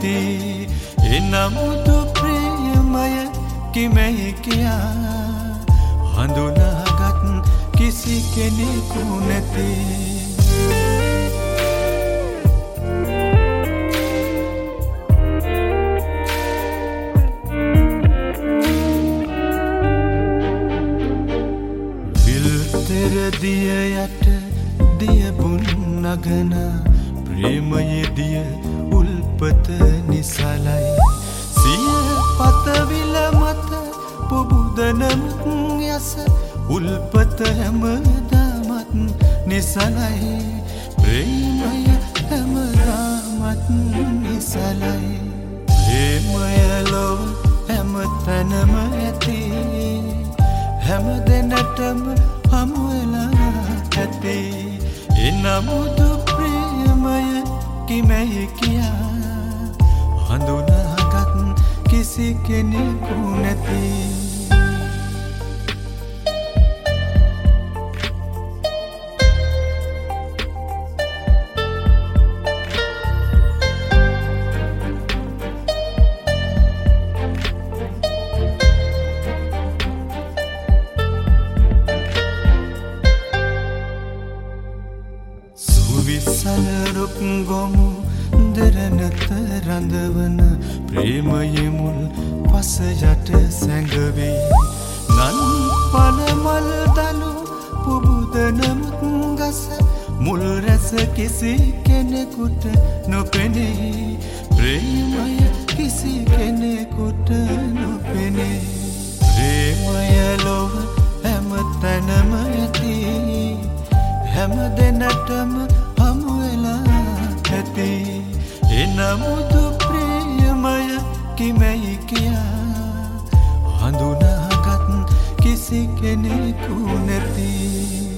නැති එනමුදු ප්‍රියමය කිමෙහි කියා හඳුනාගත් කිසි කෙනෙකු නැති දිය යට දියබුන් නගන ප්‍රේමයේ දිය උල්පත නිසලයි සිය පතවිල මත පුබුදනමුත් යස උල්පත හැමදාමත් නිසලයි ප්‍රේමය හැමදාමත් නිසලයි ප්‍රේමය ලොව හැමතැනම ඇති හැම දෙනටම හමුවෙලා ඇති එනමුදු ප්‍රියමය කිමෙහි කියා හඳුනාගත් කිසි කෙනෙකු නැති විසලරුක් ගොමු දෙරනත රඳවන ප්‍රේමයේ මුල් පස යට සැඟවේ නන් පනමල් දනු පුබුදනමුත් ගස මුල් රැස කිසි කෙනෙකුට නොපෙනේ ප්‍රේමය කිසි කෙනෙකුට නොපෙනේ ප්‍රේමය ලොව හැමතැනම ඇති හැම දෙනටම හමුවෙලා ඇති එනමුදු ප්‍රියමය කිමෙහි කියා හඳුනාගත් කිසි කෙනෙකු නැති